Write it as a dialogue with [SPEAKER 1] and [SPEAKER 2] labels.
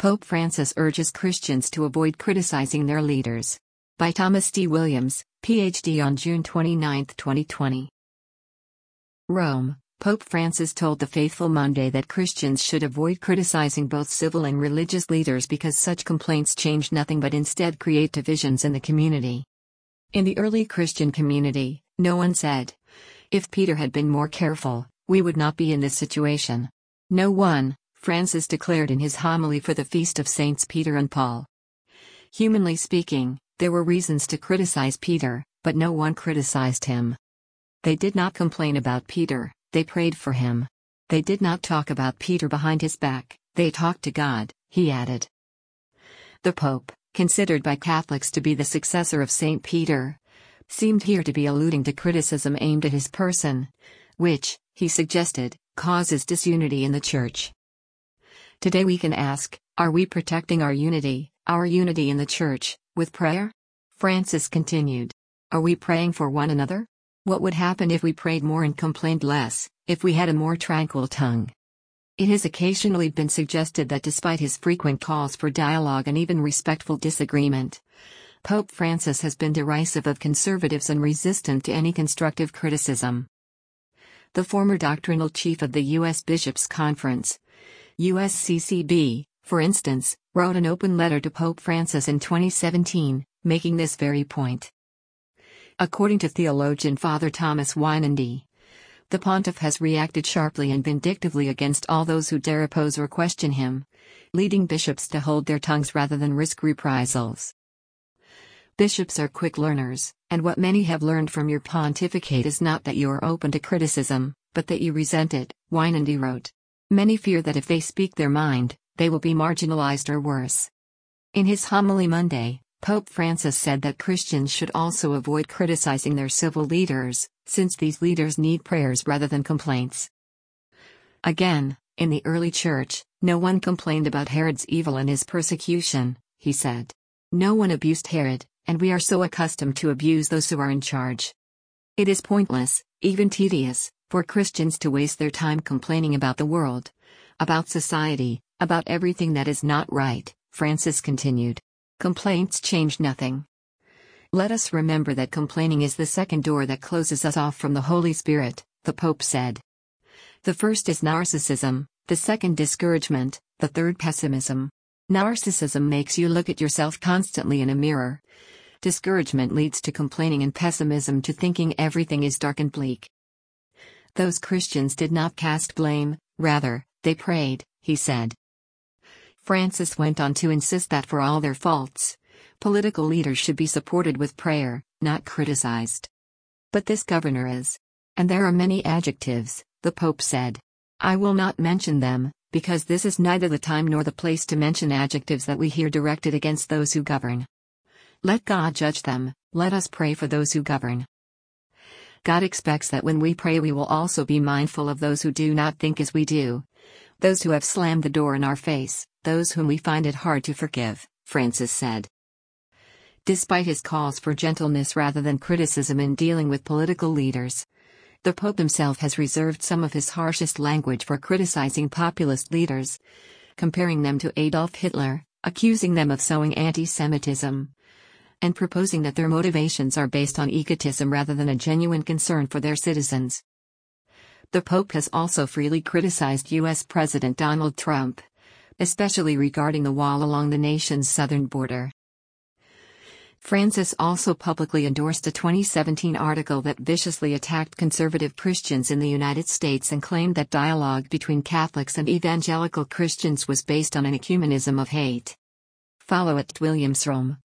[SPEAKER 1] Pope Francis urges Christians to avoid criticizing their leaders. By Thomas D. Williams, Ph.D. on June 29, 2020. Rome, Pope Francis told the faithful Monday that Christians should avoid criticizing both civil and religious leaders because such complaints change nothing but instead create divisions in the community. In the early Christian community, no one said, "If Peter had been more careful, we would not be in this situation." No one, Francis declared in his homily for the feast of Saints Peter and Paul. Humanly speaking, there were reasons to criticize Peter, but no one criticized him. They did not complain about Peter, they prayed for him. They did not talk about Peter behind his back, they talked to God, he added. The Pope, considered by Catholics to be the successor of St. Peter, seemed here to be alluding to criticism aimed at his person, which, he suggested, causes disunity in the Church. Today we can ask, are we protecting our unity in the Church, with prayer? Francis continued. Are we praying for one another? What would happen if we prayed more and complained less, if we had a more tranquil tongue? It has occasionally been suggested that despite his frequent calls for dialogue and even respectful disagreement, Pope Francis has been derisive of conservatives and resistant to any constructive criticism. The former doctrinal chief of the U.S. Bishops' Conference, USCCB, for instance, wrote an open letter to Pope Francis in 2017, making this very point. According to theologian Father Thomas Weinandy, the pontiff has reacted sharply and vindictively against all those who dare oppose or question him, leading bishops to hold their tongues rather than risk reprisals. Bishops are quick learners, and what many have learned from your pontificate is not that you are open to criticism, but that you resent it, Weinandy wrote. Many fear that if they speak their mind, they will be marginalized or worse. In his homily Monday, Pope Francis said that Christians should also avoid criticizing their civil leaders, since these leaders need prayers rather than complaints. Again, in the early Church, no one complained about Herod's evil and his persecution, he said. No one abused Herod, and we are so accustomed to abuse those who are in charge. It is pointless, even tedious, for Christians to waste their time complaining about the world, about society, about everything that is not right, Francis continued. Complaints change nothing. Let us remember that complaining is the second door that closes us off from the Holy Spirit, the Pope said. The first is narcissism, the second discouragement, the third pessimism. Narcissism makes you look at yourself constantly in a mirror. Discouragement leads to complaining and pessimism to thinking everything is dark and bleak. Those Christians did not cast blame, rather, they prayed, he said. Francis went on to insist that for all their faults, political leaders should be supported with prayer, not criticized. But this governor is. And there are many adjectives, the Pope said. I will not mention them, because this is neither the time nor the place to mention adjectives that we hear directed against those who govern. Let God judge them, let us pray for those who govern. God expects that when we pray we will also be mindful of those who do not think as we do, those who have slammed the door in our face, those whom we find it hard to forgive, Francis said. Despite his calls for gentleness rather than criticism in dealing with political leaders, the Pope himself has reserved some of his harshest language for criticizing populist leaders, comparing them to Adolf Hitler, accusing them of sowing anti-Semitism, and proposing that their motivations are based on egotism rather than a genuine concern for their citizens. The Pope has also freely criticized U.S. President Donald Trump, especially regarding the wall along the nation's southern border. Francis also publicly endorsed a 2017 article that viciously attacked conservative Christians in the United States and claimed that dialogue between Catholics and evangelical Christians was based on an ecumenism of hate. Follow @WilliamsRome.